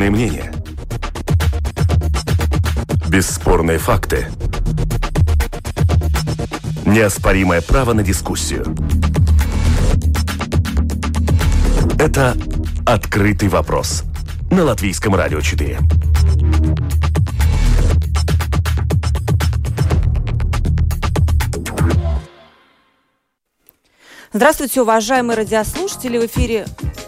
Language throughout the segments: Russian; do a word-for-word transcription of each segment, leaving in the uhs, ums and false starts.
Экспертные мнения. Бесспорные факты. Неоспоримое право на дискуссию. Это «Открытый вопрос» на Латвийском радио четыре. Здравствуйте, уважаемые радиослушатели. В эфире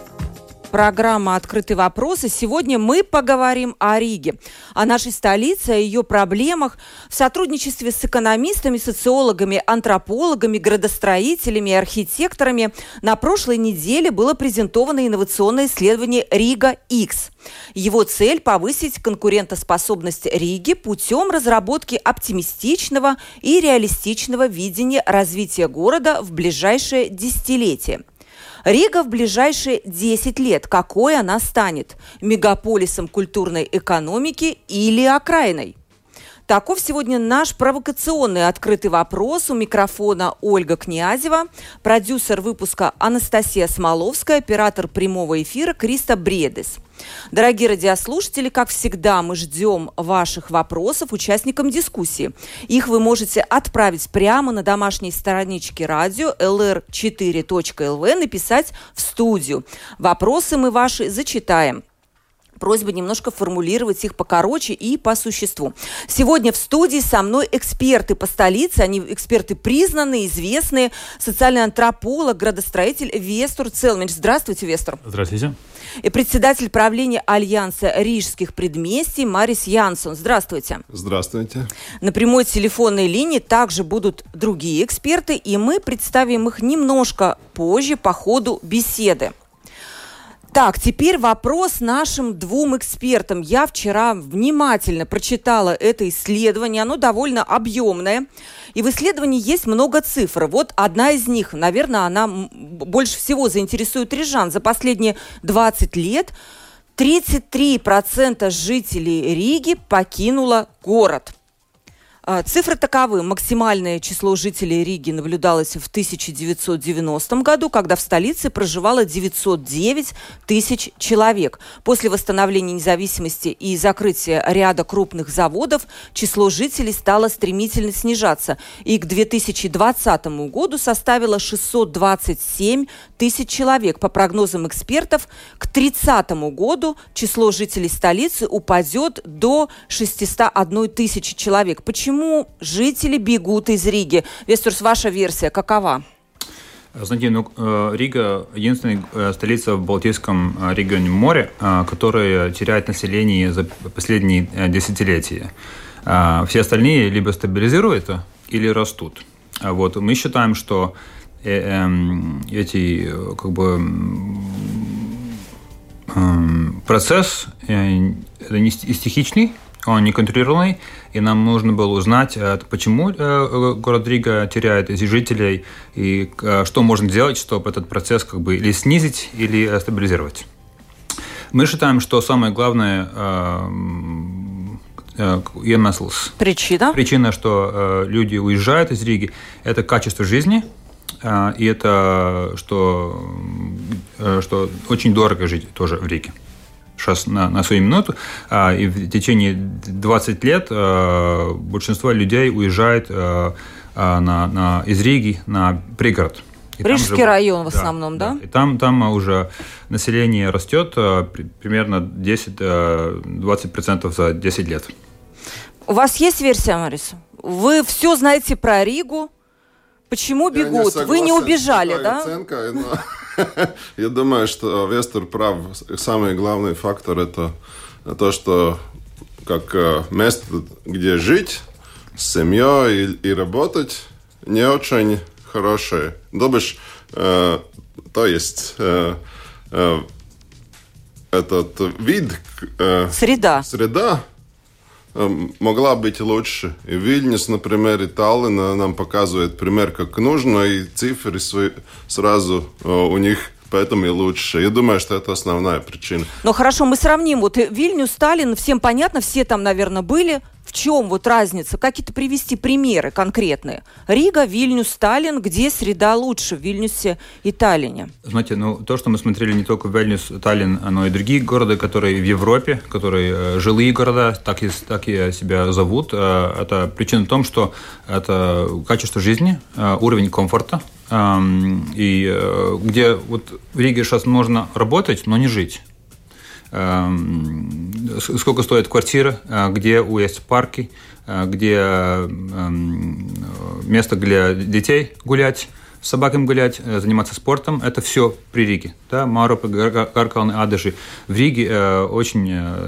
программа «Открытый вопрос». И сегодня мы поговорим о Риге, о нашей столице, о ее проблемах в сотрудничестве с экономистами, социологами, антропологами, градостроителями и архитекторами. На прошлой неделе было презентовано инновационное исследование «Рига-Х». Его цель – повысить конкурентоспособность Риги путем разработки оптимистичного и реалистичного видения развития города в ближайшее десятилетие. Рига в ближайшие десять лет. Какой она станет? Мегаполисом культурной экономики или окраиной? Таков сегодня наш провокационный открытый вопрос. У микрофона Ольга Князева, продюсер выпуска Анастасия Смоловская, оператор прямого эфира Криста Бредес. Дорогие радиослушатели, как всегда, мы ждем ваших вопросов участникам дискуссии. Их вы можете отправить прямо на домашней страничке радио эл эр четыре точка эл ви, написать в студию. Вопросы мы ваши зачитаем. Просьба немножко формулировать их покороче и по существу. Сегодня в студии со мной эксперты по столице. Они эксперты признанные, известные. Социальный антрополог, градостроитель Вестур Целминш. Здравствуйте, Вестур. Здравствуйте. И председатель правления Альянса Рижских предместий Марис Янсон. Здравствуйте. Здравствуйте. На прямой телефонной линии также будут другие эксперты, и мы представим их немножко позже по ходу беседы. Так, теперь вопрос нашим двум экспертам. Я вчера внимательно прочитала это исследование, оно довольно объемное. И в исследовании есть много цифр. Вот одна из них, наверное, она больше всего заинтересует рижан. За последние двадцать лет тридцать три процента жителей Риги покинуло город. Цифры таковы. Максимальное число жителей Риги наблюдалось в тысяча девятьсот девяностом году, когда в столице проживало девятьсот девять тысяч человек. После восстановления независимости и закрытия ряда крупных заводов число жителей стало стремительно снижаться и к две тысячи двадцатому году составило шестьсот двадцать семь тысяч человек. По прогнозам экспертов, к тридцатому году число жителей столицы упадет до шестьсот одной тысячи человек. Почему? Почему жители бегут из Риги? Вестурс, ваша версия какова? Знаете, ну, Рига – единственная столица в Балтийском регионе моря, которая теряет население за последние десятилетия. Все остальные либо стабилизируются, или растут. Вот. Мы считаем, что эти, как бы, процесс это не стихичный, он не контролируемый, и нам нужно было узнать, почему город Рига теряет жителей, и что можно делать, чтобы этот процесс как бы или снизить, или стабилизировать. Мы считаем, что самое главное причина, причина, что люди уезжают из Риги, это качество жизни, и это что, что очень дорого жить тоже в Риге. Сейчас на, на свою минуту, а, и в течение двадцати лет а, большинство людей уезжает а, а, на, на, из Риги на пригород. И Рижский же, район в да, основном, да? да? И там, там уже население растет а, при, примерно десять-двадцать процентов за десять лет. У вас есть версия, Марис? Вы все знаете про Ригу. Почему бегут? Не Вы не убежали, да? Оценка, но... Я думаю, что Вестур прав. Самый главный фактор – это то, что как место, где жить с семьей и, и работать, не очень хорошее. Добишь, э, то есть э, э, этот вид, э, среда. среда могла быть лучше. И Вильнюс, например, и Таллин нам показывает пример, как нужно, и цифры свои сразу у них поэтому и лучше. Я думаю, что это основная причина. Ну хорошо, мы сравним. Вот Вильнюс, Таллин, всем понятно, все там, наверное, были. В чем вот разница? Какие-то привести примеры конкретные? Рига, Вильнюс, Таллин. Где среда лучше? В Вильнюсе и Таллине? Знаете, ну, то, что мы смотрели не только в Вильнюс, Таллин, но и другие города, которые в Европе, которые э, жилые города, так и, так и себя зовут. Э, это причина в том, что это качество жизни, э, уровень комфорта. Э, и э, где вот в Риге сейчас можно работать, но не жить. Сколько стоит квартира, где есть парки, где место для детей гулять, с собаками гулять, заниматься спортом. Это все при Риге. Да? Мауропы, Гаркалны, Адажи. В Риге очень,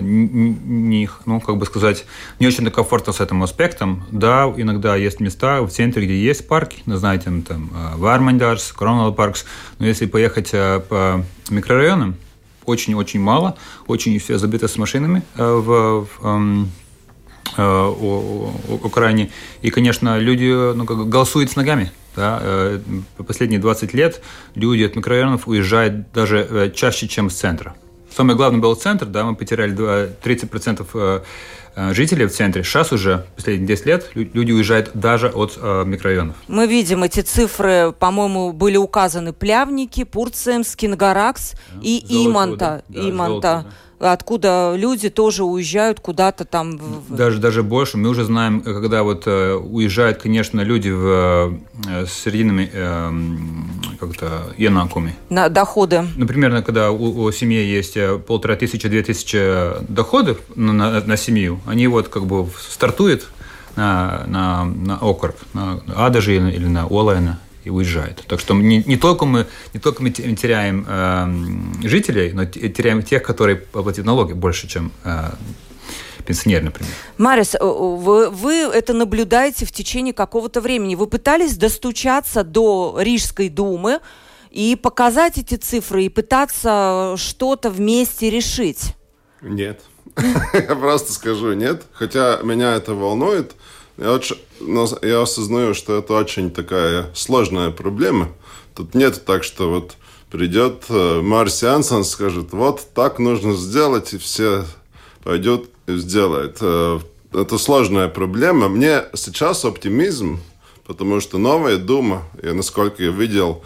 не, ну, как бы сказать, не очень комфортно с этим аспектом. Да, иногда есть места в центре, где есть парки, ну, знаете, там Вармандярс, Кронвелл Паркс. Но если поехать по микрорайонам, очень-очень мало, очень все забито с машинами э, в, в э, э, Украине. И, конечно, люди ну, как, голосуют с ногами. Да? Э, последние двадцать лет люди от микрорайонов уезжают даже э, чаще, чем с центра. Самое главное был центр, да, мы потеряли тридцать процентов э, жителей в центре. Сейчас уже, последние десять лет, люди уезжают даже от э, микрорайонов. Мы видим эти цифры, по-моему, были указаны Плявники, Пурцемс, Кингаракс да. и Золото, Иманта. Да, Иманта. Золото, да. Откуда люди тоже уезжают куда-то там. В... Даже, даже больше. Мы уже знаем, когда вот э, уезжают, конечно, люди в, э, с серединными э, как-то енаками. На доходы. Например, когда у, у семьи есть полтора тысячи, две тысячи доходов на, на, на семью, они вот как бы стартуют на, на, на округ, на Адажи или на Олайна и уезжают. Так что не, не, только мы, не только мы теряем э, жителей, но теряем тех, которые платят налоги больше, чем э, пенсионеры, например. Марис, вы, вы это наблюдаете в течение какого-то времени. Вы пытались достучаться до Рижской думы и показать эти цифры, и пытаться что-то вместе решить? Нет. Я просто скажу нет. Хотя меня это волнует. Я, очень, но я осознаю, что это очень такая сложная проблема. Тут нет так, что вот придет Марис Янсон и скажет, вот так нужно сделать, и все пойдет и сделает. Это сложная проблема. Мне сейчас оптимизм, потому что новая дума, и насколько я видел,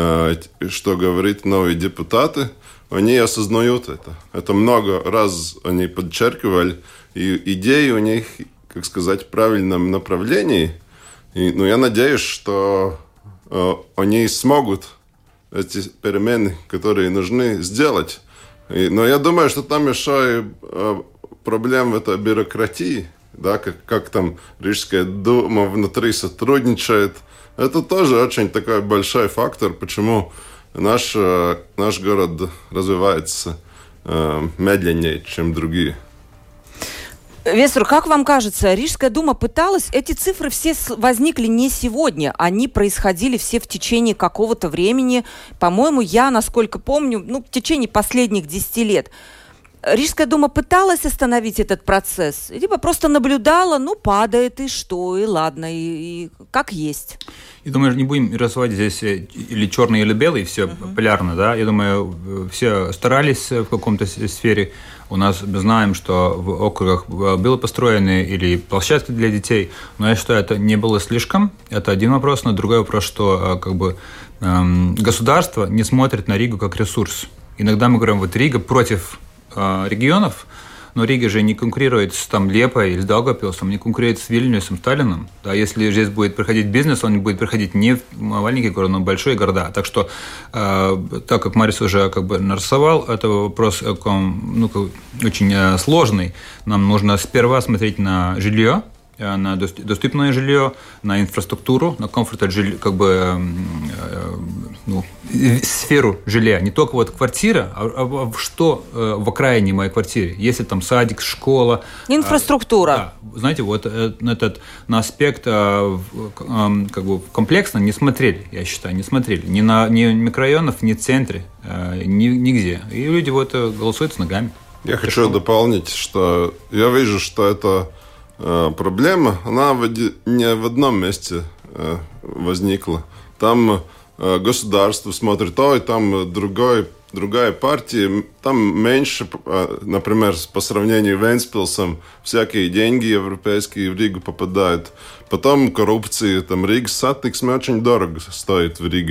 что говорят новые депутаты, они осознают это. Это много раз они подчеркивали, и идеи у них, как сказать, в правильном направлении. И, ну, я надеюсь, что э, они смогут эти перемены, которые нужны, сделать. И, но я думаю, что там еще и э, проблема это бюрократии, да, как, как там Рижская дума внутри сотрудничает. Это тоже очень такой большой фактор, почему наш, э, наш город развивается э, медленнее, чем другие. Вестер, как вам кажется, Рижская дума пыталась... Эти цифры все возникли не сегодня. Они происходили все в течение какого-то времени. По-моему, я, насколько помню, ну, в течение последних десяти лет. Рижская дума пыталась остановить этот процесс? Либо просто наблюдала, ну, падает, и что, и ладно, и, и как есть? Я думаю, не будем развивать здесь или черный, или белый, все uh-huh. полярно, да. Я думаю, все старались в каком-то сфере. У нас знаем, что в округах было построены или площадки для детей, но я считаю, это не было слишком. Это один вопрос, но другой вопрос, что как бы эм, государство не смотрит на Ригу как ресурс. Иногда мы говорим, вот Рига против э, регионов, но Рига же не конкурирует с там, Лепой или с Даугавпилсом, не конкурирует с Вильнюсом, Таллином. Да, если здесь будет проходить бизнес, он будет проходить не в маленькие города, но в большие города. Так что, э, так как Марис уже как бы нарисовал, это вопрос ну, очень э, сложный. Нам нужно сперва смотреть на жилье, на доступное жилье, на инфраструктуру, на комфорт, как бы, э, ну, сферу жилья. Не только вот квартира, а, а что э, в окраине моей квартиры. Если там садик, школа. Инфраструктура. Э, да, знаете, вот э, этот на аспект э, э, как бы комплексно не смотрели, я считаю, не смотрели. Ни на ни микрорайонов, ни в центре, э, ни, нигде. И люди вот голосуют с ногами. Я это хочу что? дополнить, что я вижу, что это проблема, она не в одном месте возникла. Там государство смотрит, ой, там другой другая партия, там меньше, например, по сравнению с Вентспилсом, всякие деньги европейские в Ригу попадают. Потом коррупция, там Рига сатиксме очень дорого стоит в Риге.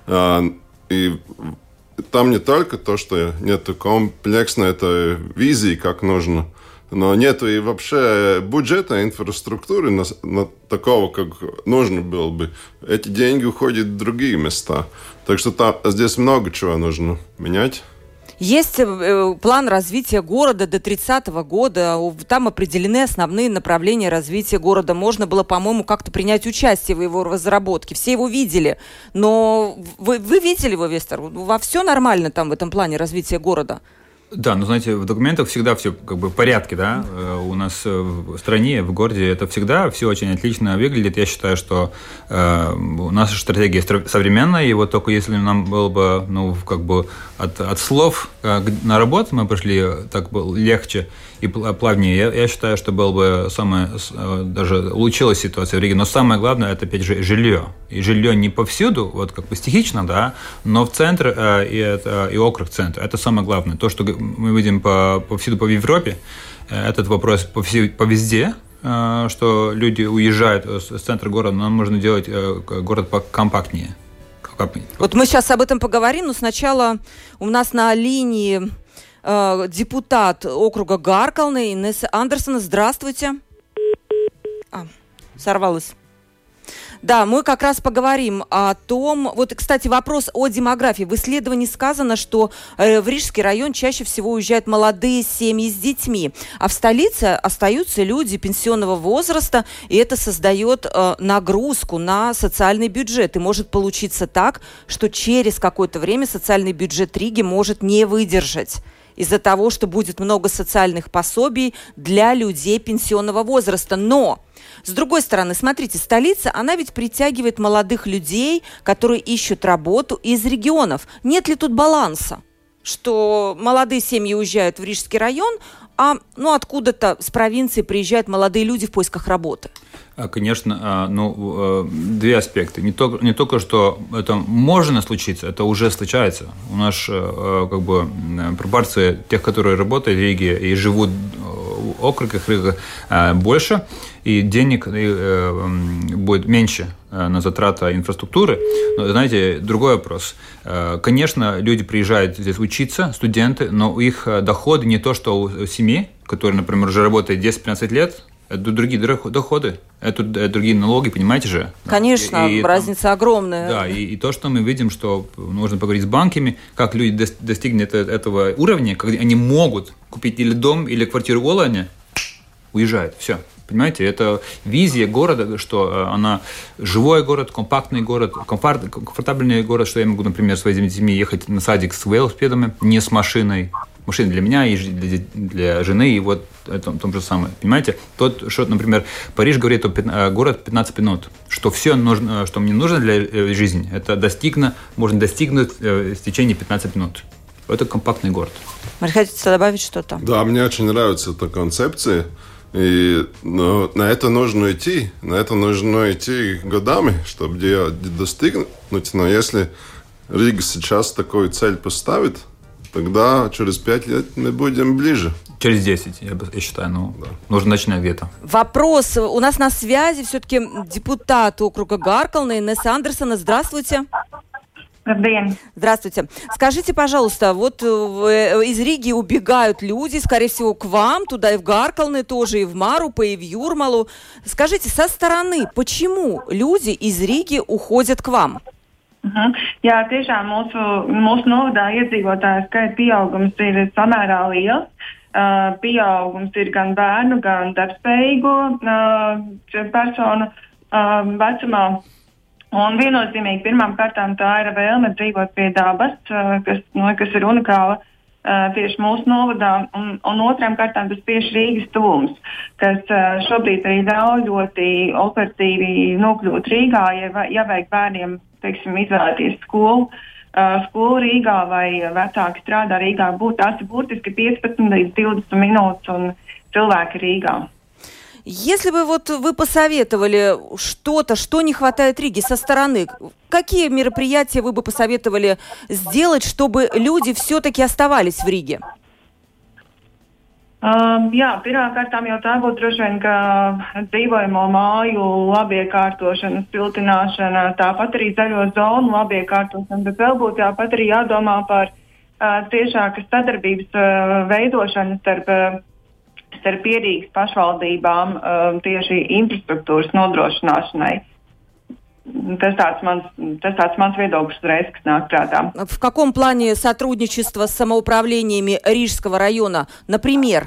И там не только то, что нет комплексной этой визии, как нужно, но нет и вообще бюджета, инфраструктуры на, на такого, как нужно было бы. Эти деньги уходят в другие места. Так что там, здесь много чего нужно менять. Есть э, план развития города до тридцатого года. Там определены основные направления развития города. Можно было, по-моему, как-то принять участие в его разработке. Все его видели. Но вы, вы видели его, Вестер? Во все нормально там в этом плане развития города? Да, ну, знаете, в документах всегда все как бы в порядке, да, у нас в стране, в городе это всегда все очень отлично выглядит. Я считаю, что э, наша стратегия современная, и вот только если нам было бы, ну, как бы от, от слов на работу мы пошли, так было легче и плавнее, я, я считаю, что было бы самое, даже улучшилась ситуация в Риге. Но самое главное, это, опять же, жилье. И жилье не повсюду, вот как бы стихично, да, но в центр э, и, это, и округ центра. Это самое главное. То, что мы видим по, повсюду по Европе, этот вопрос по, все, по везде, э, что люди уезжают с центра города, нам нужно делать э, город покомпактнее. Вот мы сейчас об этом поговорим, но сначала у нас на линии э, депутат округа Гаркалны Инесса Андерсона. Здравствуйте. А, сорвалась. Да, мы как раз поговорим о том... Вот, кстати, вопрос о демографии. В исследовании сказано, что э, в Рижский район чаще всего уезжают молодые семьи с детьми, а в столице остаются люди пенсионного возраста, и это создает э, нагрузку на социальный бюджет. И может получиться так, что через какое-то время социальный бюджет Риги может не выдержать из-за того, что будет много социальных пособий для людей пенсионного возраста. Но... С другой стороны, смотрите, столица, она ведь притягивает молодых людей, которые ищут работу из регионов. Нет ли тут баланса, что молодые семьи уезжают в Рижский район, а ну, откуда-то с провинции приезжают молодые люди в поисках работы? Конечно, ну, две аспекта. Не только, не только, что это можно случиться, это уже случается. У нас как бы пропорция тех, которые работают в Риге и живут в округах Рига, больше, и денег будет меньше на затраты инфраструктуры. Но, знаете, другой вопрос. Конечно, люди приезжают здесь учиться, студенты, но их доходы не то, что у семьи, которые, например, уже работают десять-пятнадцать лет, это другие доходы, это другие налоги, понимаете же? Конечно, и, и разница там огромная. Да, и, и то, что мы видим, что нужно поговорить с банками, как люди достигнут этого уровня, когда они могут купить или дом, или квартиру в Олане, уезжают, все. Понимаете, это визия города, что она живой город, компактный город, комфорт, комфортабельный город, что я могу, например, своими детьми ехать на садик с велосипедами, не с машиной. Машина для меня и для, для жены, и вот это то же самое. Понимаете? Тот, что, например, Париж говорит, что город пятнадцать минут, что все, нужно, что мне нужно для жизни, это достигно, можно достигнуть в течение пятнадцати минут. Это компактный город. Вы хотите добавить что-то? Да, мне очень нравится эта концепция. И ну, на это нужно идти, на это нужно идти годами, чтобы достигнуть. Но если Рига сейчас такую цель поставит, тогда через пять лет мы будем ближе. Через десять, я, я считаю, ну, да. Нужно начинать где-то. Вопрос. У нас на связи все-таки депутат округа Гаркалны Инесса Андерсона. Здравствуйте. Добрый. Здравствуйте. Скажите, пожалуйста, вот из Риги убегают люди, скорее всего, к вам, туда и в Гаркалны тоже, и в Марупу, и в Юрмалу. Скажите, со стороны, почему люди из Риги уходят к вам? Uh-huh. Jā, tiešām mūsu, mūsu novadā iedzīvotāju skaita pieaugums ir samērā liels. Uh, pieaugums ir gan bērnu, gan darbspējīgo uh, personu uh, vecumā. Un viennozīmīgi pirmām kārtām tā ir vēlme dzīvot pie dabas, uh, kas, no, kas ir unikāla uh, tieši mūsu novadā. Un, un otrām kārtām tas tieši Rīgas tuvums, kas uh, šobrīd arī ļauj ļoti operatīvi nokļūt Rīgā, ja, ja vajag bērniem, teiksim, izvēlēties skolu, uh, skolu Rīgā vai vecāki strādā Rīgā. Būt, tās ir būtiski piecpadsmit līdz divdesmit minūtes un cilvēki Rīgā. Если бы вот вы посоветовали что-то, что не хватает Риге со стороны, какие мероприятия вы бы посоветовали сделать, чтобы люди все-таки оставались в Риге? Um, jā, pirmkārtām jau tā būtu droši vien, ka dzīvojamo māju labiekārtošana, siltināšana, tāpat arī zaļo zonu labiekārtošana, bet vēl būtu tāpat arī jādomā par uh, tiešākas sadarbības uh, veidošanu starp, uh, starp Rīgas pašvaldībām uh, tieši infrastruktūras nodrošināšanai. Tas tāds mans, tas tāds mans viedoklis uzreiz, kas nāk prātā. В каком плане сотрудничество с самоуправлениями Рижского района, например?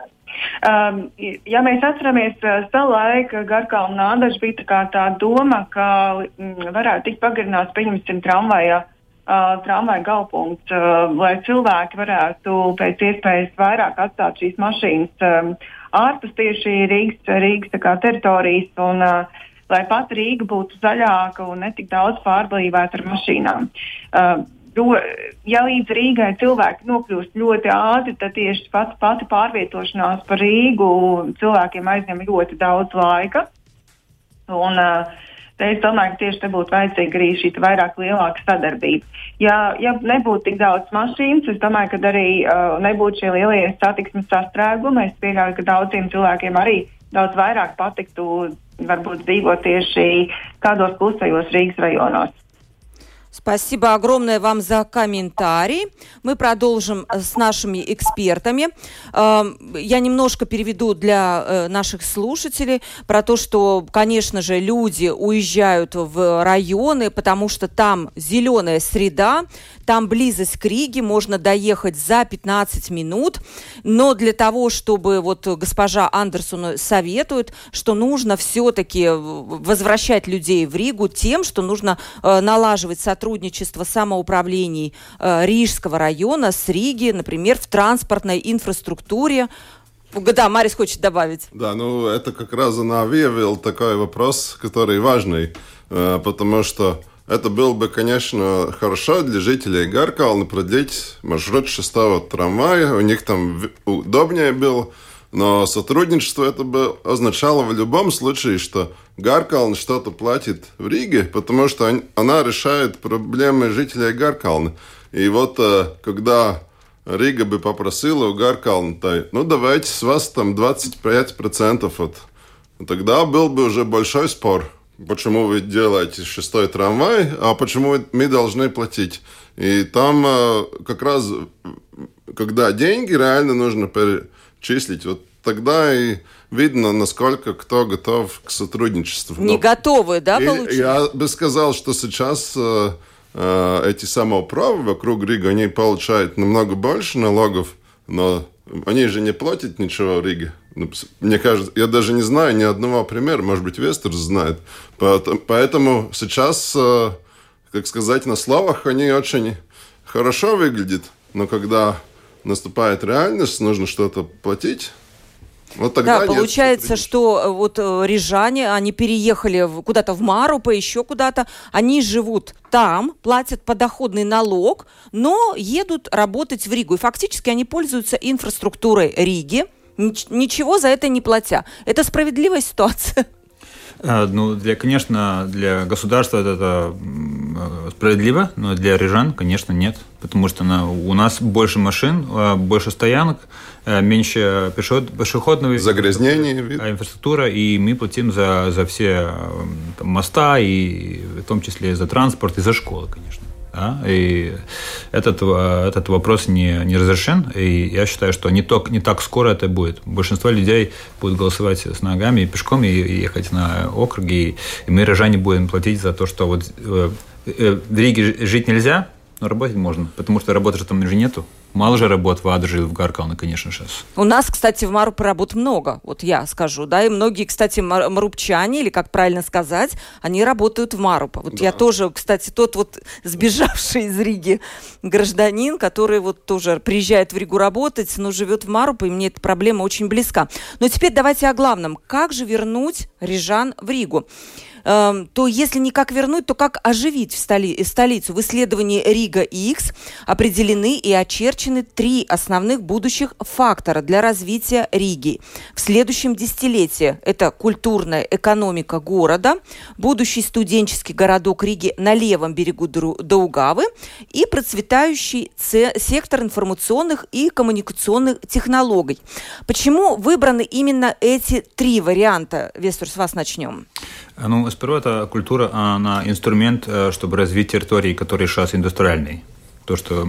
Um, ja mēs atceramies, savu laiku Garkalna Nādaža bija tā kā tā doma, ka mm, varētu tikt pagarināts, pieņemsim, tramvaja, uh, tramvaja galpunkts, uh, lai cilvēki varētu pēc iespējas vairāk atstāt šīs mašīnas um, ārpus tieši Rīgas, Rīgas tā kā teritorijas un uh, lai pat Rīga būtu zaļāka un netik daudz pārblīvēta ar mašīnām. Uh, jo, ja līdz Rīgai cilvēki nokļūst ļoti ātri, tad tieši pati, pati pārvietošanās par Rīgu cilvēkiem aizņem ļoti daudz laika. Un uh, te es domāju, ka tieši te būtu vajadzīga arī šī vairāk lielāka sadarbība. Ja, ja nebūtu tik daudz mašīnas, es domāju, ka arī uh, nebūtu šie lielie satiksmes sastrēgumi. Es pieļauju, ka daudziem cilvēkiem arī daudz vairāk patiktu varbūt dzīvot tieši kādos klusajos Rīgas rajonos. Спасибо огромное вам за комментарий. Мы продолжим с нашими экспертами. Я немножко переведу для наших слушателей про то, что, конечно же, люди уезжают в районы, потому что там зеленая среда, там близость к Риге, можно доехать за пятнадцать минут. Но для того, чтобы вот госпожа Андерсон советует, что нужно все-таки возвращать людей в Ригу тем, что нужно налаживать сотрудничество сотрудничество самоуправлений э, Рижского района с Риги, например, в транспортной инфраструктуре. Да, Марис хочет добавить. Да, ну это как раз она выявила такой вопрос, который важный, э, потому что это было бы, конечно, хорошо для жителей Гаркалны продлить маршрут шестого трамвая, у них там удобнее было. Но сотрудничество это бы означало в любом случае, что Гаркална что-то платит в Риге, потому что она решает проблемы жителей Гаркалны. И вот когда Рига бы попросила у Гаркалны, ну давайте с вас там двадцать пять процентов, вот, тогда был бы уже большой спор. Почему вы делаете шестой трамвай, а почему мы должны платить? И там как раз, когда деньги реально нужно перечислить, вот тогда и видно, насколько кто готов к сотрудничеству. Не но... готовы, да, получается? Я бы сказал, что сейчас э, э, эти самоуправы вокруг Риги, они получают намного больше налогов, но они же не платят ничего в Риге. Мне кажется, я даже не знаю ни одного примера, может быть, Вестер знает. Поэтому, поэтому сейчас, э, как сказать, на словах они очень хорошо выглядят, но когда наступает реальность, нужно что-то платить. Вот тогда да, получается, что вот рижане, они переехали в, куда-то в Марупа, еще куда-то, они живут там, платят подоходный налог, но едут работать в Ригу. И фактически они пользуются инфраструктурой Риги, ничего за это не платя. Это справедливая ситуация? Ну, для, конечно, для государства это справедливо, но для рижан, конечно, нет. Потому что на, у нас больше машин, больше стоянок, меньше пешеходного загрязнения, инфраструктура, и мы платим за, за все там, моста, и в том числе за транспорт и за школы, конечно. Да? И этот, этот вопрос не, не разрешен, и я считаю, что не, то, не так скоро это будет. Большинство людей будут голосовать с ногами, пешком и, и ехать на округи, и, и мы, рижане, будем платить за то, что вот э, э, в Риге жить нельзя, но работать можно, потому что работы же там уже нету. Мало же работ в Адже и в Гаркалне, конечно, сейчас. У нас, кстати, в Марупе работ много, вот я скажу, да, и многие, кстати, марупчане, или как правильно сказать, они работают в Марупе. Вот да. Я тоже, кстати, тот вот сбежавший из Риги гражданин, который вот тоже приезжает в Ригу работать, но живет в Марупе, и мне эта проблема очень близка. Но теперь давайте о главном. Как же вернуть рижан в Ригу? э, то если никак вернуть, то как оживить в столи, столицу? В исследовании Рига X определены и очерчены три основных будущих фактора для развития Риги в следующем десятилетии. Это культурная экономика города, будущий студенческий городок Риги на левом берегу Даугавы и процветающий сектор информационных и коммуникационных технологий. Почему выбраны именно эти три варианта? Вестер, с вас начнем. Ну, сперва это культура, она инструмент, чтобы развить территории, которые сейчас индустриальные. То, что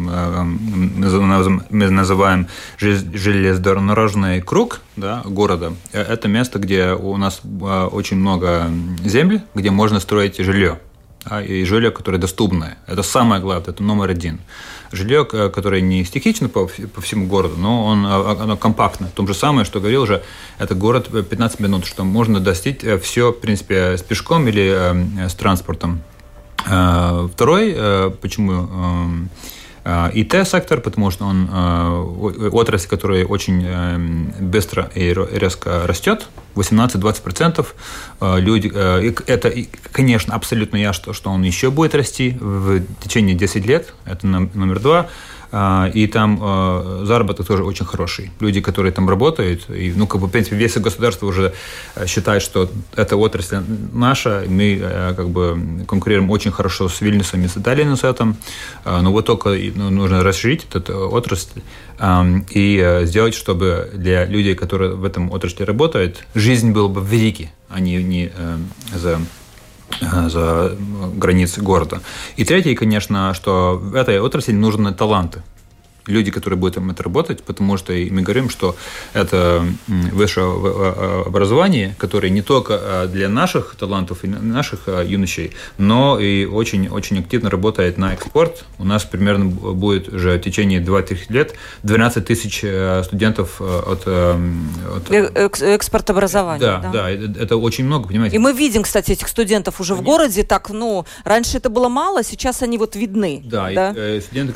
мы называем железнодорожный круг, да, города, это место, где у нас очень много земли, где можно строить жилье. И жилье, которое доступное. Это самое главное, это номер один. Жилье, которое не стихично по, по всему городу, но он, оно компактно. То же самое, что говорил уже, это город пятнадцать минут, что можно достичь все, в принципе, с пешком или э, с транспортом. Э, второй, э, почему э, ай ти-сектор, потому что он э, отрасль, которая очень э, быстро и резко растет, восемнадцать-двадцать процентов люди, э, это, конечно, абсолютно ясно, что он еще будет расти в течение десяти лет, это номер два. И там э, заработок тоже очень хороший. Люди, которые там работают, и, ну, как бы, в принципе, весь государство уже считает, что эта отрасль наша, мы э, как бы конкурируем очень хорошо с Вильнюсом и с Таллином с этим, э, но вот только ну, нужно расширить эту отрасль э, и э, сделать, чтобы для людей, которые в этом отрасли работают, жизнь была бы в Риге, а не, не э, за... за границы города. И третье, конечно, что в этой отрасли нужны таланты. Люди, которые будут там это работать, потому что мы говорим, что это высшее образование, которое не только для наших талантов и наших юношей, но и очень-очень активно работает на экспорт. У нас примерно будет уже в течение двадцати лет двенадцать тысяч студентов от... от... Экспорт образования. Да, да, да, это очень много, понимаете. И мы видим, кстати, этих студентов уже в городе. Так, ну, раньше это было мало, сейчас они вот видны. Да, да? И студенты,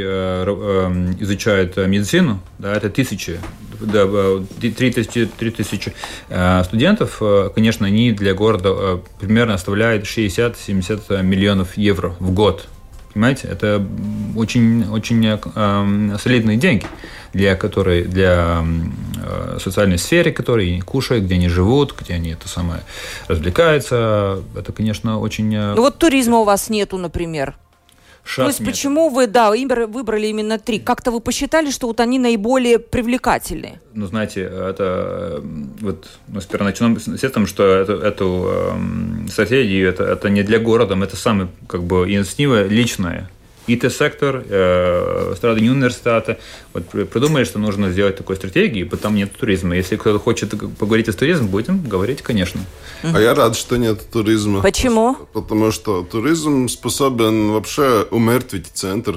которые изучают медицину, да, это тысячи, да, три тысячи, три тысячи студентов, конечно, они для города примерно оставляют шестьдесят-семьдесят миллионов евро в год. Понимаете, это очень, очень э, солидные деньги, для, которые, для э, социальной сферы, которые кушают, где они живут, где они это самое развлекаются. Это, конечно, очень... Ну вот туризма у вас нету, например. То есть нет. Почему вы, да, выбрали именно три? Как-то вы посчитали, что вот они наиболее привлекательные? Ну, знаете, это вот, ну, сперва начнем с этим, что эту, эту э, стратегию, это, это не для города, это самая, как бы, инициатива личная. ай ти-сектор, э, страдания университета вот, придумали, что нужно сделать такую стратегию, потому нет туризма. Если кто-то хочет поговорить о туризме, будем говорить, конечно. А я рад, что нет туризма. Почему? Потому что туризм способен вообще умертвить центр.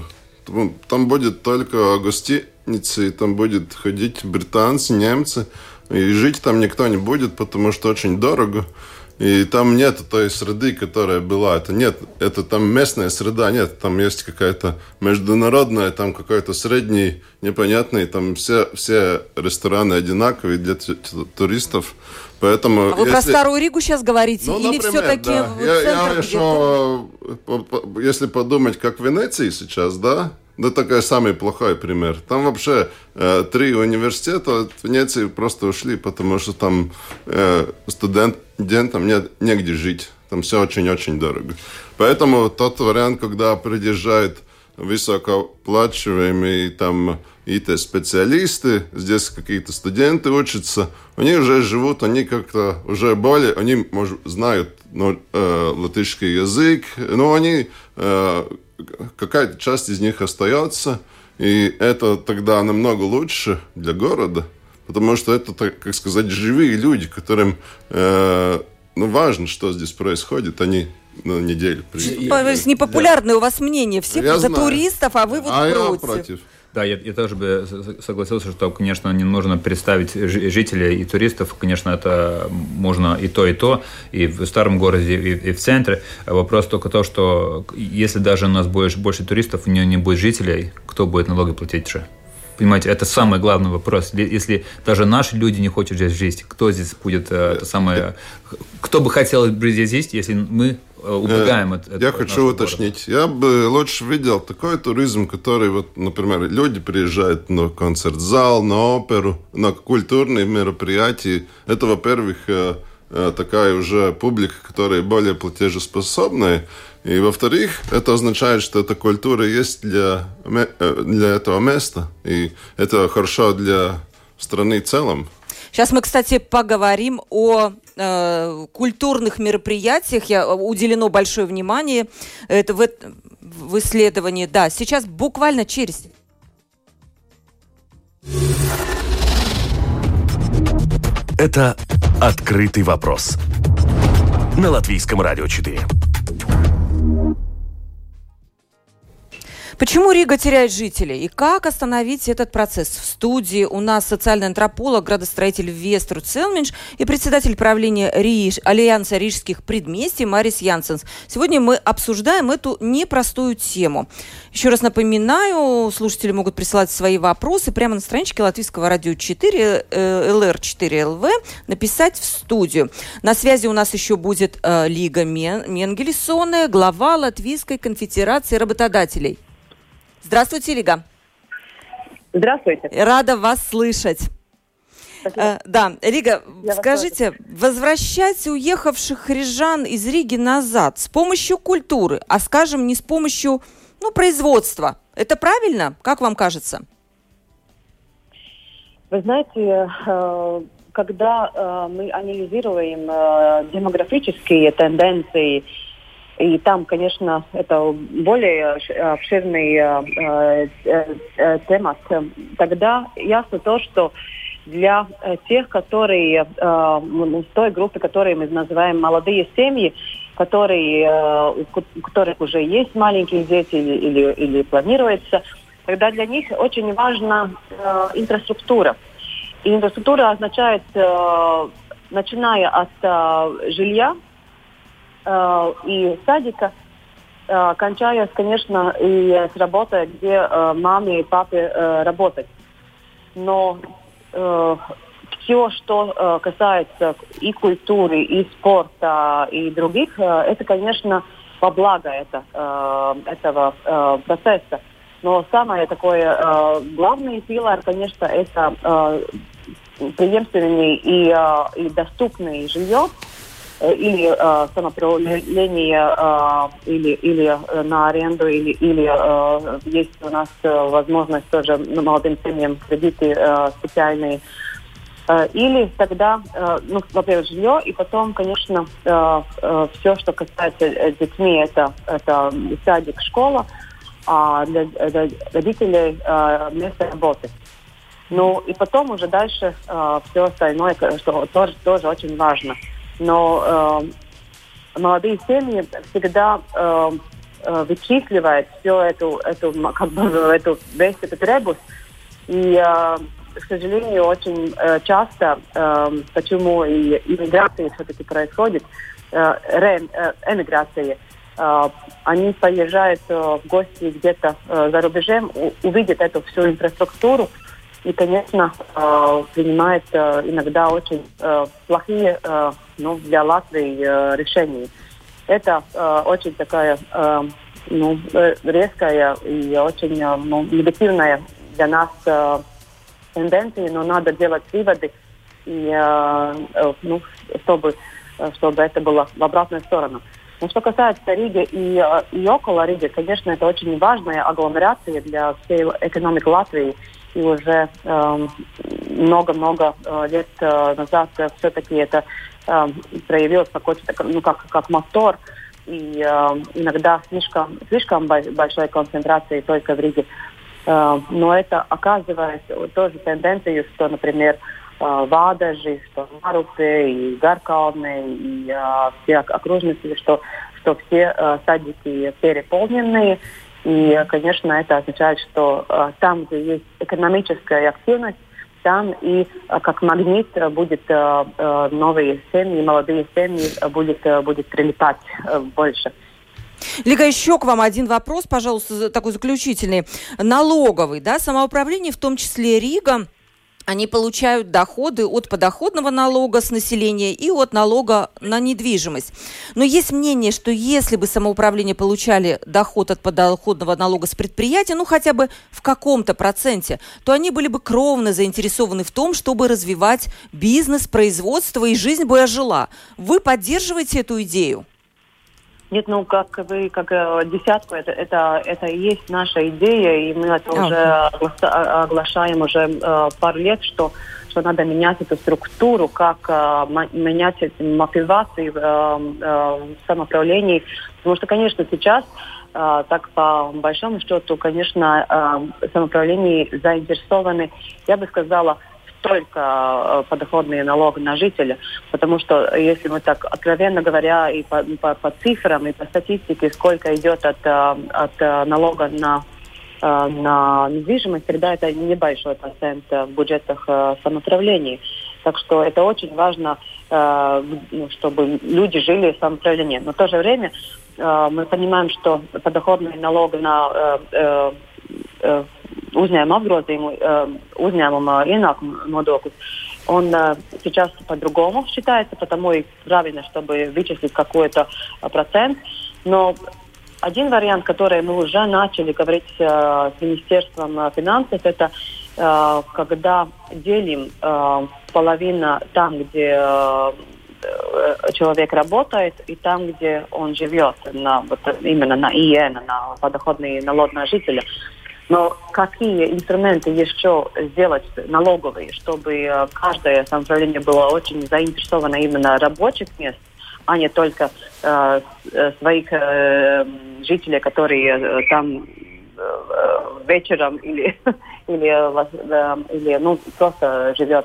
Там будет только гостиницы, там будет ходить британцы, немцы, и жить там никто не будет, потому что очень дорого. И там нет той среды, которая была. Это нет, это там местная среда, нет, там есть какая-то международная, там какой-то средний, непонятный, там все, все рестораны одинаковые для туристов. Поэтому, а вы если... про Старую Ригу сейчас говорите? Ну, или например, все-таки да. в я, центр я где-то? Еще, если подумать, как в Венеции сейчас, да, да, такой самый плохой пример. Там вообще э, три университета от Венеции просто ушли, потому что там э, студент, студентам нет негде жить. Там все очень-очень дорого. Поэтому тот вариант, когда приезжают высокооплачиваемые там ай ти-специалисты, здесь какие-то студенты учатся, они уже живут, они как-то уже более, они, может, знают ну, э, латышский язык, но они... Э, какая-то часть из них остается, и это тогда намного лучше для города, потому что это, так, как сказать, живые люди, которым э, ну, важно, что здесь происходит, они на неделю приезжают. Непопулярное да. у вас мнение, все я за знаю. туристов, а вы вот а против. Я против. Да, я, я тоже бы согласился, что, конечно, не нужно представить жителей и туристов. Конечно, это можно и то, и то, и в старом городе, и, и в центре. Вопрос только то, что если даже у нас будет больше туристов, у него не будет жителей, кто будет налоги платить же? Понимаете, это самый главный вопрос. Если даже наши люди не хотят здесь жить, кто здесь будет это самое... Кто бы хотел здесь жить, если мы убегаем от этого? Я хочу уточнить. Города. Я бы лучше видел такой туризм, который, вот, например, люди приезжают на концерт-зал, на оперу, на культурные мероприятия. Это, во-первых, такая уже публика, которая более платежеспособная. И, во-вторых, это означает, что эта культура есть для, для этого места. И это хорошо для страны в целом. Сейчас мы, кстати, поговорим о э, культурных мероприятиях. Я, уделено большое внимание это в, в исследовании. Да, сейчас буквально через... Это «Открытый вопрос» на Латвийском радио четыре. Почему Рига теряет жителей и как остановить этот процесс? В студии у нас социальный антрополог, градостроитель Вестру Целминш и председатель правления Риж, Альянса рижских предместий Марис Янсенс. Сегодня мы обсуждаем эту непростую тему. Еще раз напоминаю, слушатели могут присылать свои вопросы прямо на страничке Латвийского радио четыре, эл эр четыре эл ви, написать в студию. На связи у нас еще будет э, Лига Менгелисоне, глава Латвийской конфедерации работодателей. Здравствуйте, Лига. Здравствуйте. Рада вас слышать. Э, да, Лига, Я скажите, возвращать уехавших рижан из Риги назад с помощью культуры, а скажем, не с помощью ну, производства, это правильно? Как вам кажется? Вы знаете, когда мы анализируем демографические тенденции, и там, конечно, это более обширный э, э, э, темат. Тогда ясно то, что для тех, которые, э, с той группы, которые мы называем молодые семьи, которые, э, у которых уже есть маленькие дети или, или, или планируется, тогда для них очень важна э, инфраструктура. И инфраструктура означает, э, начиная от э, жилья, и садика, кончаясь, конечно, и с работы, где маме и папе работают. Но все, что касается и культуры, и спорта, и других, это, конечно, во благо это, этого процесса. Но самое такое главное пилар, конечно, это преемственный и, и доступный жилье, или э, самоуправление, э, или, или э, на аренду, или, или э, есть у нас э, возможность тоже молодым семьям кредиты э, специальные. Э, или тогда, э, ну, во-первых, жилье, и потом, конечно, э, э, все, что касается детьми, это, это садик, школа, а для, для родителей э, место работы. Ну, и потом уже дальше э, все остальное, что тоже, тоже очень важно. Но э, молодые семьи всегда э, э, вычисливают всю эту, эту, как бы, эту, весь этот ребус. И, э, к сожалению, очень э, часто, э, почему и иммиграция все-таки происходит, э, ре, э, эмиграция, э, они поезжают э, в гости где-то э, за рубежом, у, увидят эту всю инфраструктуру, и, конечно, э, принимает э, иногда очень э, плохие э, ну, для Латвии э, решения. Это э, очень такая э, ну, резкая и очень э, ну, негативная для нас э, тенденция, но надо делать выводы, и, э, э, ну, чтобы, чтобы это было в обратную сторону. Но что касается Риги и, и около Риги, конечно, это очень важная агломерация для всей экономики Латвии. И уже много-много э, э, лет э, назад э, все-таки это э, проявилось какой-то, ну, как, как мотор. И э, иногда слишком, слишком большой концентрации только в Риге. Э, но это оказывает тоже тенденцию, что, например, э, Вадажи, что Марупе, и Гаркалны, и э, все окружности, что, что все э, садики переполненные. И, конечно, это означает, что э, там, где есть экономическая активность, там и э, как магнит будет э, э, новые семьи, молодые семьи будет, э, будет прилетать э, больше. Лига, еще к вам один вопрос, пожалуйста, такой заключительный. Налоговый, да, самоуправление, в том числе Рига, они получают доходы от подоходного налога с населения и от налога на недвижимость. Но есть мнение, что если бы самоуправление получали доход от подоходного налога с предприятия, ну хотя бы в каком-то проценте, то они были бы кровно заинтересованы в том, чтобы развивать бизнес, производство и жизнь бы ожила. Вы поддерживаете эту идею? Нет, ну как вы, как э, десятку, это, это, это и есть наша идея, и мы это а, уже огласа, оглашаем уже э, пару лет, что, что надо менять эту структуру, как э, менять эти мотивации в э, э, самоуправлении. Потому что, конечно, сейчас, э, так по большому счету, конечно, э, самоуправление заинтересованы, я бы сказала, только подоходный налог на жителя, потому что, если мы так откровенно говоря, и по, по, по цифрам, и по статистике, сколько идет от, от налога на, на недвижимость, тогда это небольшой процент в бюджетах самоуправлений. Так что это очень важно, чтобы люди жили в самоуправлении. Но в то же время мы понимаем, что подоходный налог на uzņēmuma apgrozījumu, uzņēmuma ienākumu nodoklis, он сейчас по-другому считается, потому и правильно, чтобы вычислить какой-то процент. Но один вариант, который мы уже начали говорить с Министерством финансов, это когда делим половину там, где человек работает, и там, где он живет, на, вот, именно на ИН, на подоходный налог на жителя. Но какие инструменты еще сделать налоговые, чтобы каждое самоуправление было очень заинтересовано именно рабочих мест, а не только э, своих э, жителей, которые э, там э, вечером или, или, э, или ну, просто живет.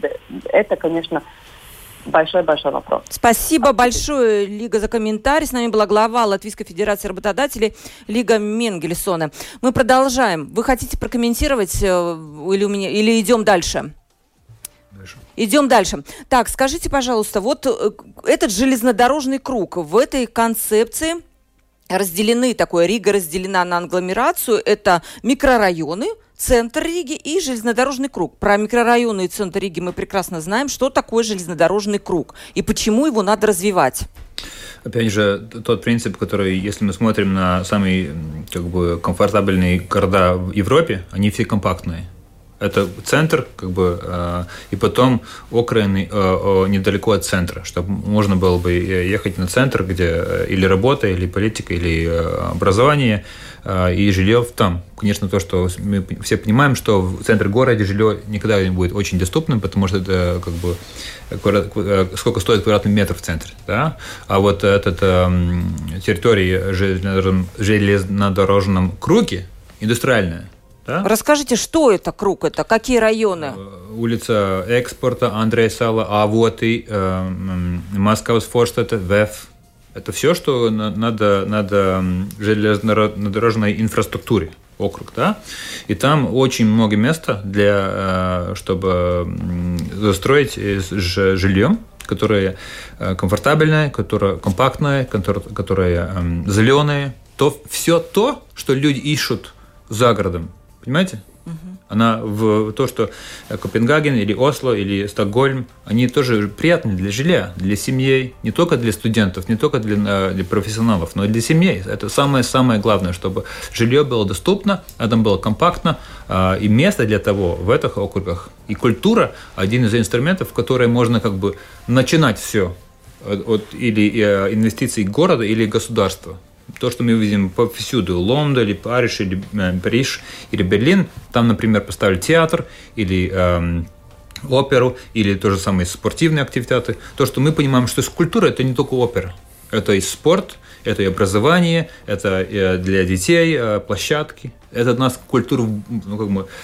Это, конечно, большой-большой вопрос. Спасибо большое, Лига, за комментарий. С нами была глава Латвийской Федерации работодателей Лига Менгельсона. Мы продолжаем. Вы хотите прокомментировать или, у меня, или идем дальше? Дальше. Идем дальше. Так, скажите, пожалуйста, вот этот железнодорожный круг в этой концепции разделены, такое Рига разделена на агломерацию, это микрорайоны, центр Риги и железнодорожный круг. Про микрорайоны и центр Риги мы прекрасно знаем, что такое железнодорожный круг и почему его надо развивать. Опять же, тот принцип, который, если мы смотрим на самые как бы, комфортабельные города в Европе, они все компактные. Это центр, как бы, э, и потом окраины э, недалеко от центра, чтобы можно было бы ехать на центр, где или работа, или политика, или э, образование, э, и жилье там. Конечно, то, что мы все понимаем, что в центре города жилье никогда не будет очень доступным, потому что это как бы квадрат, сколько стоит квадратный метр в центре, да? А вот этот э, территория железнодорожном, железнодорожном круге индустриальная. Да? Расскажите, что это круг, это какие районы? Улица Экспорта, Андрей Сала, Авоты, э, Москвас Форштадта, ВЭФ. Это все, что надо, надо железнодорожной инфраструктуре, округ, да? И там очень много места для, чтобы застроить жильем, которое комфортабельное, которое компактное, которое, которое зеленое. То, все то, что люди ищут за городом. Понимаете? Угу. Она в то, что Копенгаген или Осло или Стокгольм, они тоже приятны для жилья, для семей, не только для студентов, не только для, для профессионалов, но и для семей. Это самое-самое главное, чтобы жилье было доступно, там было компактно, и место для того в этих округах. И культура – один из инструментов, в который можно как бы начинать все от или инвестиций города или государства. То, что мы видим повсюду, Лондон, или Париж, или э, Париж, или Берлин, там, например, поставили театр, или э, оперу, или то же самое спортивные активитеты. То, что мы понимаем, что культура – это не только опера. Это и спорт, это и образование, это и для детей э, площадки. Это у нас культура, ну, как бы,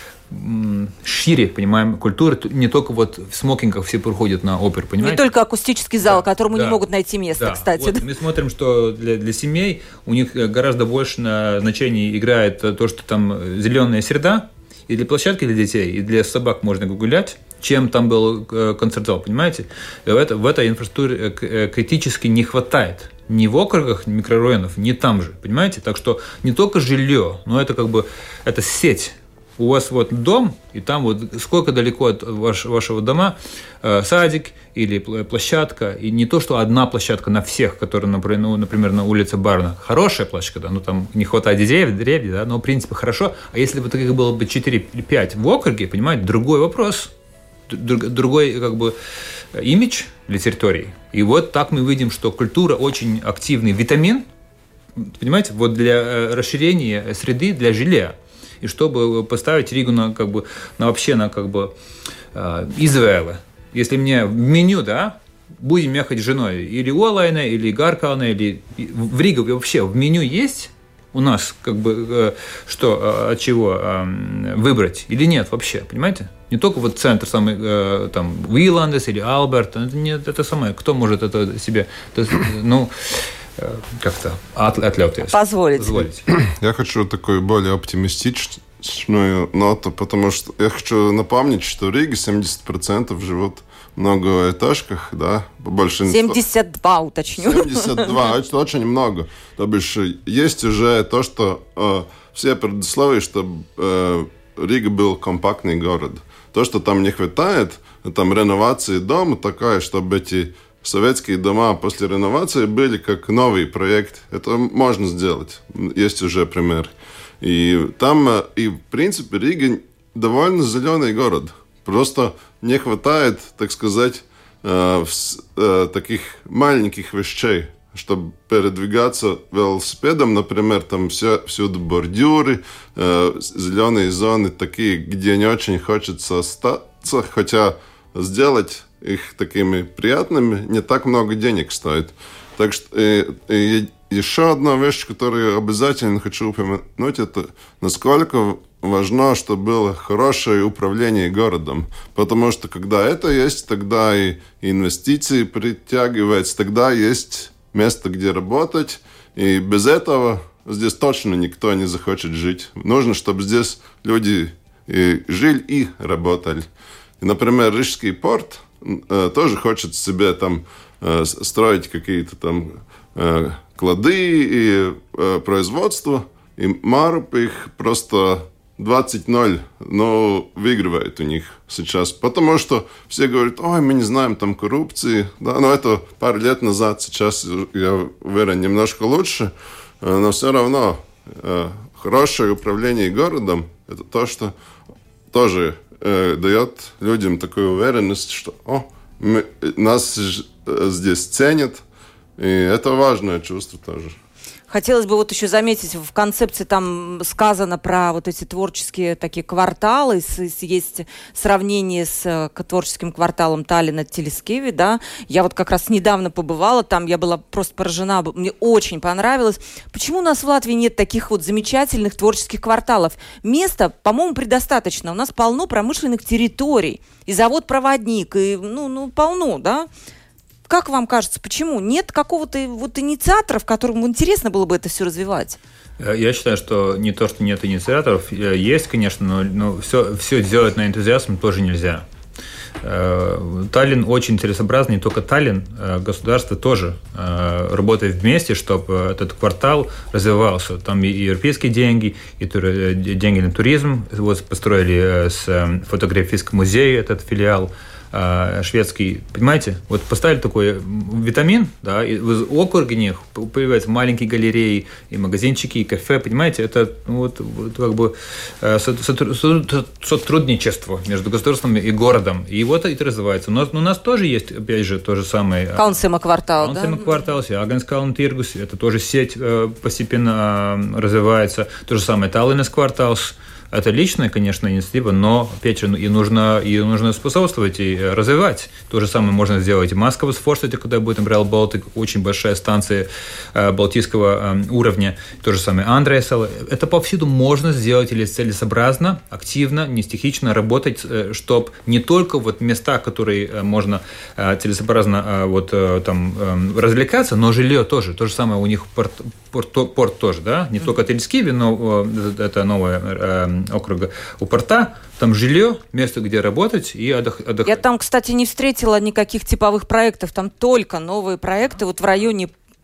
шире, понимаем, культура, не только вот в смокингах все приходят на оперу, понимаете? Не только акустический зал, да, которому да, не могут найти место, да. кстати. Вот мы смотрим, что для, для семей у них гораздо больше на значение играет то, что там зеленая среда, и для площадки для детей, и для собак можно гулять, чем там был концерт-зал, понимаете? В, это, в этой инфраструктуре критически не хватает. ни в округах, ни микрорайонов, ни там же, понимаете? Так что не только жилье, но это как бы, это сеть. У вас вот дом, и там вот сколько далеко от ваш, вашего дома э, садик или площадка, и не то, что одна площадка на всех, которая, например, ну, например на улице Барна, хорошая площадка, да, ну там не хватает деревьев, деревьев, да, но в принципе хорошо, а если бы таких было бы четыре или пять в округе, понимаете, другой вопрос, другой как бы имидж для территории. И вот так мы видим, что культура очень активный витамин, понимаете, вот для расширения среды для жилья. И чтобы поставить Ригу на, как бы, на вообще на как бы э, Израиля. Если мне в меню, да, будем ехать с женой или Олайна, или Гаркална, или в Ригу вообще в меню есть у нас как бы э, что, э, от чего э, выбрать или нет вообще, понимаете? Не только вот центр самый, э, там, Виландес или Алберт, это, нет, это самое, кто может это себе, это, ну, как-то отляпать. Позволить. Позволить. Я хочу такую более оптимистичную ноту, потому что я хочу напомнить, что в Риге семьдесят процентов живут в многоэтажках, да, больше... семьдесят два, уточню. семьдесят два, это очень много. То бишь, есть уже то, что э, все предусловия, чтобы э, Рига был компактный город. То, что там не хватает, там реновации дома такая, чтобы эти советские дома после реновации были как новый проект. Это можно сделать. Есть уже пример. И там, и в принципе, Рига довольно зеленый город. Просто не хватает, так сказать, э, э, таких маленьких вещей, чтобы передвигаться велосипедом, например, там все, всюду бордюры, э, зеленые зоны такие, где не очень хочется остаться, хотя сделать их такими приятными не так много денег стоит. Так что и, и еще одна вещь, которую обязательно хочу упомянуть, это насколько важно, чтобы было хорошее управление городом. Потому что когда это есть, тогда и инвестиции притягиваются, тогда есть место, где работать. И без этого здесь точно никто не захочет жить. Нужно, чтобы здесь люди и жили и работали. И, например, Рижский порт э, тоже хочет себе там э, строить какие-то там э, клады и э, производства. И Маруп их просто двадцать ноль, но выигрывает у них сейчас. Потому что все говорят, ой, мы не знаем там коррупции. Да, но это пару лет назад, сейчас, я уверен, немножко лучше. Но все равно э, хорошее управление городом – это то, что тоже э, дает людям такую уверенность, что о, мы, нас здесь ценят. И это важное чувство тоже. Хотелось бы вот еще заметить, в концепции там сказано про вот эти творческие такие кварталы, есть сравнение с творческим кварталом Таллина Телескеви, да, я вот как раз недавно побывала там, я была просто поражена, мне очень понравилось. Почему у нас в Латвии нет таких вот замечательных творческих кварталов? Места, по-моему, предостаточно, у нас полно промышленных территорий, и завод-проводник, и, ну, ну, полно, да. Как вам кажется, почему нет какого-то вот инициаторов, которым интересно было бы это все развивать? Я считаю, что не то, что нет инициаторов, есть, конечно, но, но все, все делать на энтузиазм тоже нельзя. Таллин очень целесообразный, не только Таллин, государство тоже работает вместе, чтобы этот квартал развивался. Там и европейские деньги, и деньги на туризм. Вот построили с фотографическим музеем этот филиал шведский, понимаете, вот поставили такой витамин, да, и в округе них появляются маленькие галереи, и магазинчики, и кафе, понимаете, это вот, вот как бы сотрудничество между государством и городом, и вот это развивается. У нас, у нас тоже есть, опять же, то же самое. Каунсема квартал, да? Каунсема квартал, Агенскаун Тиргус, это тоже сеть постепенно развивается, то же самое Таллинес кварталс. Это личная, конечно, инициатива, но, опять же, и нужно, и нужно способствовать и развивать. То же самое можно сделать и в Москве, когда будет Rail Baltic, очень большая станция э, балтийского э, уровня. То же самое Андреасала. Это повсюду можно сделать или целесообразно, активно, не стихично работать, э, чтобы не только вот места, которые э, можно э, целесообразно э, вот, э, там, э, развлекаться, но жилье тоже. То же самое у них порт, порт, порт тоже, да? Не mm-hmm. только Телескиви, но э, это новое э, округа у порта, там жилье, место, где работать и отдыхать. Я там, кстати, не встретила никаких типовых проектов, там только новые проекты вот в районе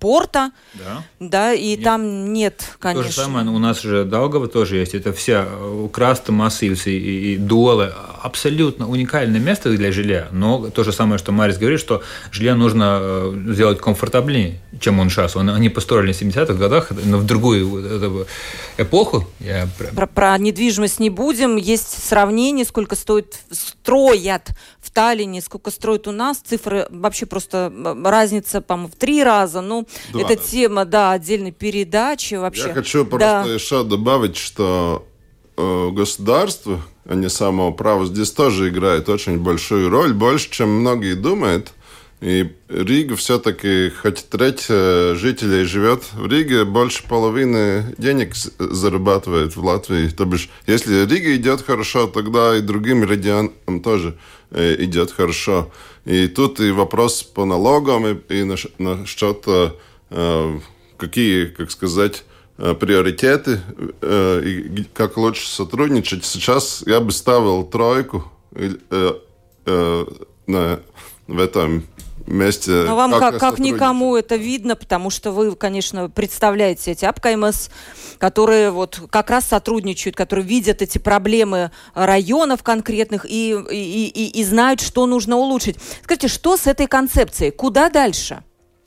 порта, да, да и нет. Там нет, конечно. То же самое, у нас же Daugava тоже есть, это вся Крasta массивс и, и Дола, абсолютно уникальное место для жилья, но то же самое, что Марис говорит, что жилье нужно сделать комфортабельнее, чем он сейчас. Он, они построили в семидесятых годах, но в другую эпоху. Я... Про, про недвижимость не будем, есть сравнение, сколько стоит, строят в Таллине, сколько строят у нас, цифры вообще просто разница, по-моему, в три раза, ну, да, это тема, да, отдельной передачи вообще. Я хочу да. просто еще добавить, что э, государство, а не само право, здесь тоже играет очень большую роль, больше, чем многие думают. И Рига все-таки, хоть треть жителей живет в Риге, больше половины денег зарабатывает в Латвии. То бишь, если Рига идет хорошо, тогда и другим регионам тоже идет хорошо. И тут и вопрос по налогам, и, и насчет э, какие, как сказать, приоритеты, э, и как лучше сотрудничать. Сейчас я бы ставил тройку э, э, на, в этом месте. Но вам как, как никому это видно, потому что вы, конечно, представляете эти апкаймас, которые вот как раз сотрудничают, которые видят эти проблемы районов конкретных и, и, и, и знают, что нужно улучшить. Скажите, что с этой концепцией? Куда дальше?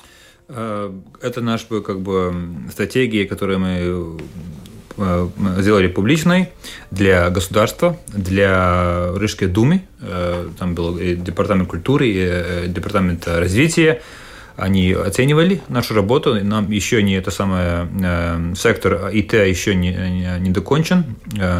Это наша как бы стратегия, которую мы сделали публичной для государства, для Рижской думы. Там был и департамент культуры, и департамент развития. Они оценивали нашу работу. Нам еще не это самое сектор ай ти еще не, не, не докончен.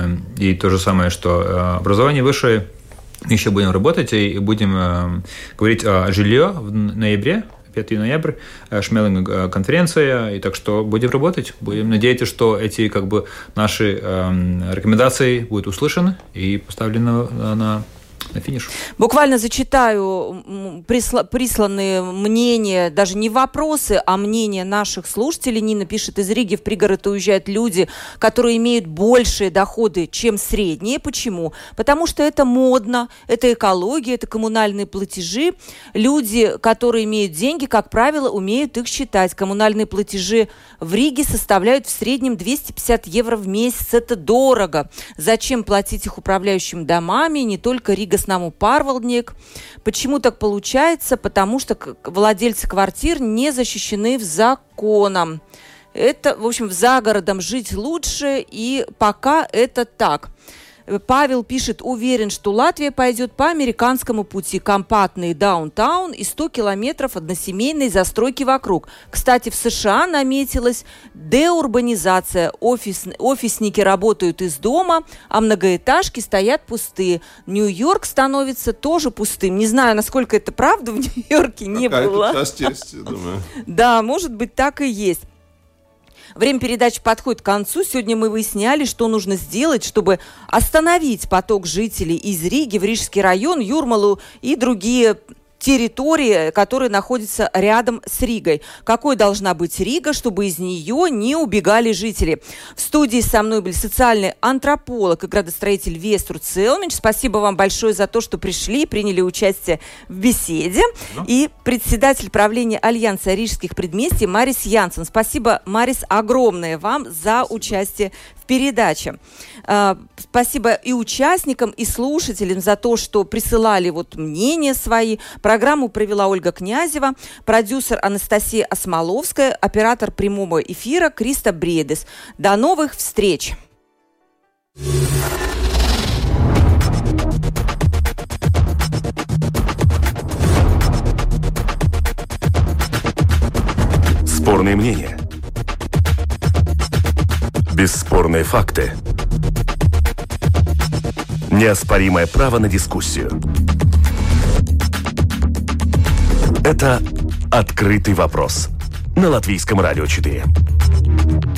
И то же самое, что образование высшее. Мы еще будем работать и будем говорить о жилье в ноябре. пятого ноября, Шмелинга конференция, и так что будем работать, будем надеяться, что эти как бы наши э, рекомендации будут услышаны и поставлены на, на, на финиш. Буквально зачитаю присла- присланные мнения, даже не вопросы, а мнения наших слушателей. Нина пишет, из Риги в пригород уезжают люди, которые имеют большие доходы, чем средние. Почему? Потому что это модно, это экология, это коммунальные платежи. Люди, которые имеют деньги, как правило, умеют их считать. Коммунальные платежи в Риге составляют в среднем двести пятьдесят евро в месяц. Это дорого. Зачем платить их управляющим домами? Не только Рига с нами парвалдник. Почему так получается? Потому что владельцы квартир не защищены в законом. Это, в общем, за городом жить лучше, и пока это так. Павел пишет, уверен, что Латвия пойдет по американскому пути. Компактный даунтаун и сто километров односемейной застройки вокруг. Кстати, в США наметилась деурбанизация. Офис, офисники работают из дома, а многоэтажки стоят пустые. Нью-Йорк становится тоже пустым. Не знаю, насколько это правда, в Нью-Йорке не было. Какая-то часть есть, я думаю. Да, может быть, так и есть. Время передачи подходит к концу. Сегодня мы выясняли, что нужно сделать, чтобы остановить поток жителей из Риги в Рижский район, Юрмалу и другие территории, которые находятся рядом с Ригой. Какой должна быть Рига, чтобы из нее не убегали жители? В студии со мной был социальный антрополог и градостроитель Вестур Целминч. Спасибо вам большое за то, что пришли, приняли участие в беседе. Ну. И председатель правления Альянса Рижских предместий Марис Янсен. Спасибо, Марис, огромное вам за Спасибо. Участие в передаче. Спасибо и участникам, и слушателям за то, что присылали вот мнения свои. Программу провела Ольга Князева, продюсер Анастасия Осмоловская, оператор прямого эфира Криста Бредес. До новых встреч! Спорные мнения. Бесспорные факты. Неоспоримое право на дискуссию. Это «Открытый вопрос» на Латвийском радио четыре.